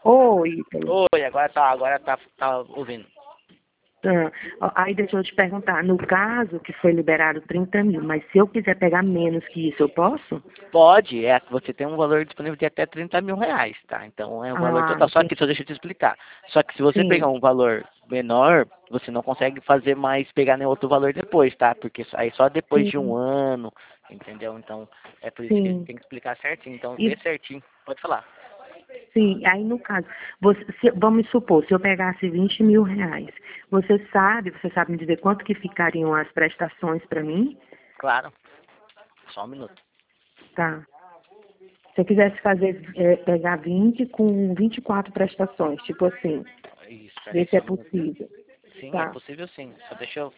Oi, Ítalo. Oi, agora tá ouvindo. Aí deixa eu te perguntar, no caso que foi liberado 30 mil, mas se eu quiser pegar menos que isso, eu posso? Pode, você tem um valor disponível de até 30 mil reais, tá? Então é o valor Ah, total. Só que, entendi. só deixa eu te explicar. Só que se você pegar Sim, um valor menor, você não consegue fazer mais, pegar nenhum outro valor depois, tá? Porque aí só depois de um sim, ano, entendeu? Então é por isso que sim. tem que explicar certinho. Então E, vê certinho. Pode falar. sim, aí no caso, vamos supor, se eu pegasse 20 mil reais, você sabe me dizer quanto que ficariam as prestações para mim? Claro. Só um minuto. Tá. Se eu quisesse pegar 20 com 24 prestações, tipo assim, Isso, peraí, ver se só é um minuto. possível. Sim, é Tá. possível sim. Só deixa eu.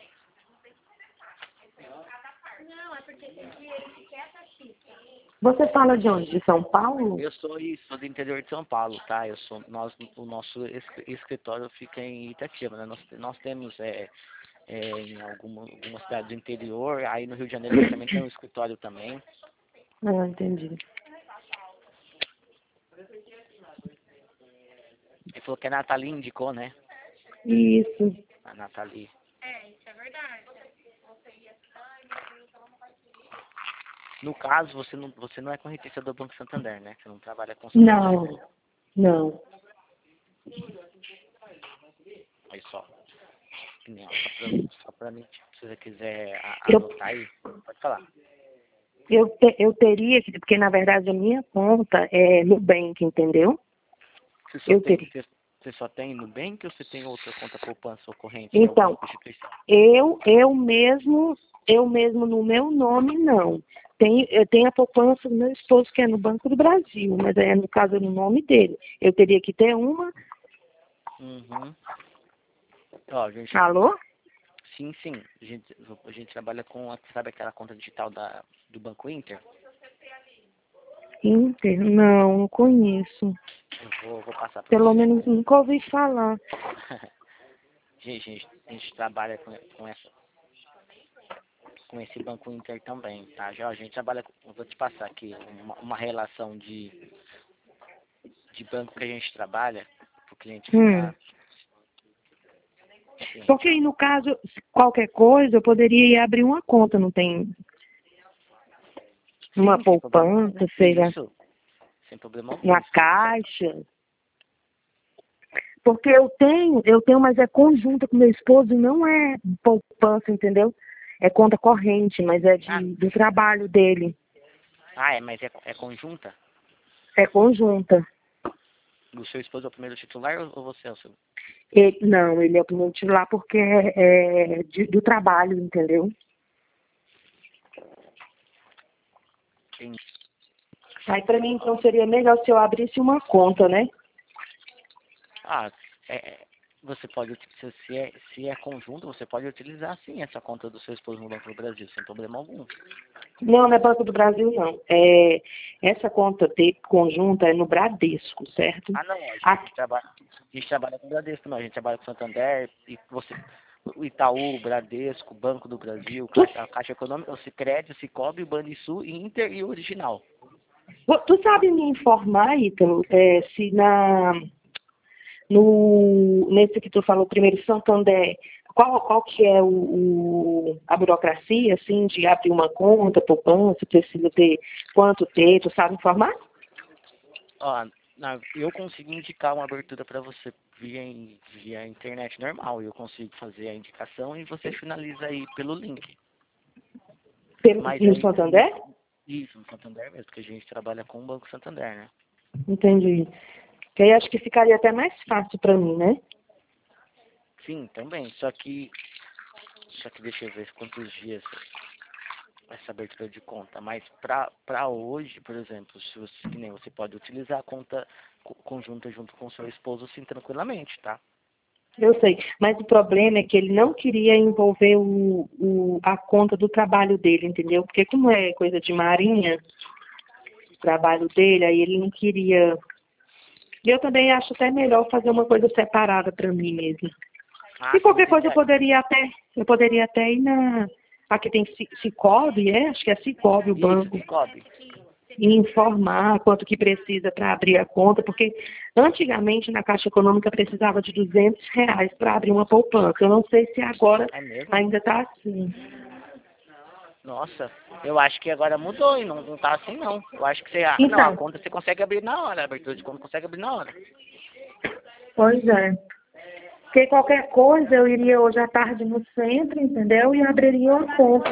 Você fala de onde? De São Paulo? Eu sou do interior de São Paulo, tá? O nosso escritório fica em Itatiba, né? Nós temos em alguma cidade do interior, aí no Rio de Janeiro a gente também tem um escritório também. Ah, entendi. Ele falou que a Nathalie indicou, né? Isso. A Nathalie. No caso, você não é correntista do Banco Santander, né? Você não trabalha com o Santander. Não, não. Aí só. Não, só pra mim, se você quiser Eu, anotar aí, pode falar. eu teria que, porque na verdade a minha conta é Nubank, entendeu? Você só Eu tem, teria. você, você só tem Nubank ou você tem outra conta poupança ou corrente em alguma Então, outra instituição? eu mesmo no meu nome não. Eu tenho a poupança do meu esposo que é no Banco do Brasil, mas no caso é no nome dele. Eu teria que ter uma. Uhum. Ó, gente, Alô? sim. A gente trabalha com, sabe aquela conta digital do Banco Inter? Inter? Não, não conheço. Vou passar para Pelo você. menos nunca ouvi falar. A gente trabalha com esse Banco Inter também, tá? Já a gente trabalha eu vou te passar aqui uma relação de banco que a gente trabalha, para o cliente Hum. ficar Porque ciente, ó. aí, no caso, qualquer coisa, eu poderia ir abrir uma conta, não tem uma Sim, sem problema algum. poupança, sei lá, Isso, sem problema algum. uma Isso tudo só. caixa. Porque eu tenho, mas é conjunta com meu esposo, não é poupança, entendeu? É conta corrente, mas é Ah, do trabalho dele. mas é conjunta? É conjunta. O seu esposo é o primeiro titular ou você é o seu? Não, ele é o primeiro titular porque é do trabalho, entendeu? Tem, Aí para mim, então, seria melhor se eu abrisse uma conta, né? ah, é, é, você pode, se é conjunto, você pode utilizar sim essa conta do seu esposo no Banco do Brasil, sem problema algum. Não, não é Banco do Brasil, não. Essa conta conjunta é no Bradesco, certo? Ah, não, a A- gente trabalha, com o Bradesco, não, a gente trabalha com o Santander, e o Itaú, o Bradesco, Banco do Brasil, tu, a Caixa Econômica, o Sicredi, o Cicobi, o Banrisul, Inter e o Original. tu sabe me informar, Ítalo, se nesse que tu falou primeiro, Santander, qual que é a burocracia, assim, de abrir uma conta, poupança, precisa ter quanto ter, tu sabe informar? Ó, eu consigo indicar uma abertura para você via internet normal. Eu consigo fazer a indicação e você finaliza aí pelo link. Mas No aí, Santander? isso, no Santander mesmo, porque a gente trabalha com o Banco Santander, né? Entendi. Que aí acho que ficaria até mais fácil para mim, né? Sim, também. Só que deixa eu ver quantos dias essa abertura de conta. Mas para hoje, por exemplo, se você, que nem você pode utilizar a conta conjunta junto com seu esposo, sim, tranquilamente, tá? Eu sei, mas o problema é que ele não queria envolver a conta do trabalho dele, entendeu? Porque como é coisa de marinha, o trabalho dele, aí ele não queria. Eu também acho até melhor fazer uma coisa separada para mim mesmo. Ah, E sim, qualquer coisa eu poderia até ir Aqui tem Cicobi, Acho que é Cicobi o isso, banco. Cicobi. e informar quanto que precisa para abrir a conta, porque antigamente na Caixa Econômica precisava de R$ 200 para abrir uma poupança. Eu não sei se agora É mesmo? ainda está assim. Nossa, eu acho que agora mudou e não tá assim não. Eu acho que você. Não, a Então, conta você consegue abrir na hora, a abertura de conta consegue abrir na hora. pois é. Porque qualquer coisa eu iria hoje à tarde no centro, entendeu? E abriria uma conta.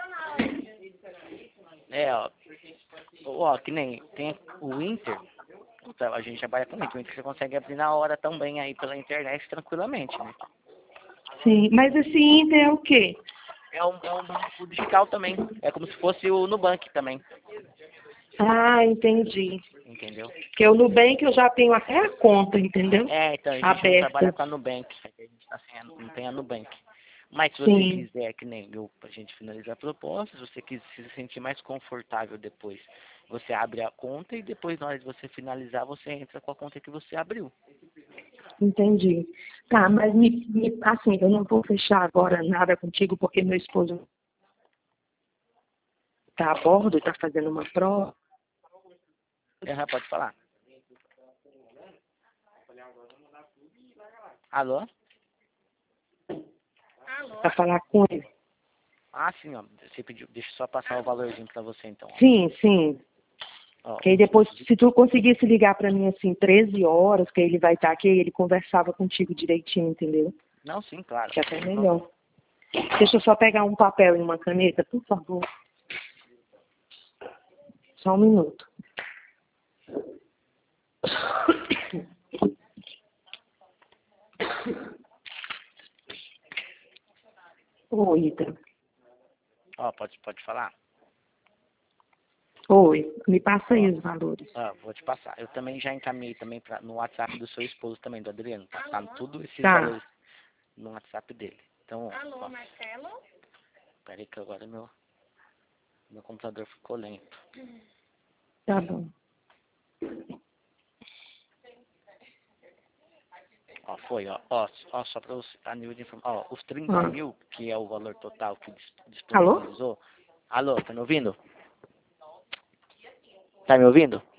É, ó, que nem tem o Inter, então, a gente trabalha com o Inter você consegue abrir na hora também aí pela internet tranquilamente, né? Sim, mas esse Inter é o quê? É um banco digital também, é como se fosse o Nubank também, Ah, entendi. entendeu? Porque o Nubank eu já tenho até a conta, entendeu? É, então a gente não trabalha Aberta. com a Nubank, a gente tá sem não tem a Nubank. Mas se você Sim, quiser, que nem eu, pra gente finalizar a proposta, se você quiser se sentir mais confortável depois, você abre a conta e depois na hora de você finalizar, você entra com a conta que você abriu. entendi. Tá, mas assim, eu não vou fechar agora nada contigo porque meu esposo está a bordo e está fazendo uma prova. Pode falar. Alô? Para falar com ele. Ah, sim, ó. Você pediu. Deixa eu só passar o valorzinho pra você então. Sim, sim. Ó, Que aí depois, se tu conseguisse ligar para mim assim, 13 horas, que ele vai estar aqui, ele conversava contigo direitinho, entendeu? não, sim, claro. Que é até melhor. Deixa eu só pegar um papel e uma caneta, por favor. Só um minuto. Oi, Ita. Ó, pode falar? Oi, me passa Ó, aí os valores. vou te passar. Eu também já encaminhei também no WhatsApp do seu esposo também, do Adriano, tá? Tá tudo esses Tá, valores no WhatsApp dele. Então, ó, peraí que agora meu computador ficou lento. tá bom. Ó, foi, ó, só para você, a nível de informação, ó, os 30 Ah. mil, que é o valor total que Alô? disponibilizou. Alô, tá me ouvindo? Tá me ouvindo?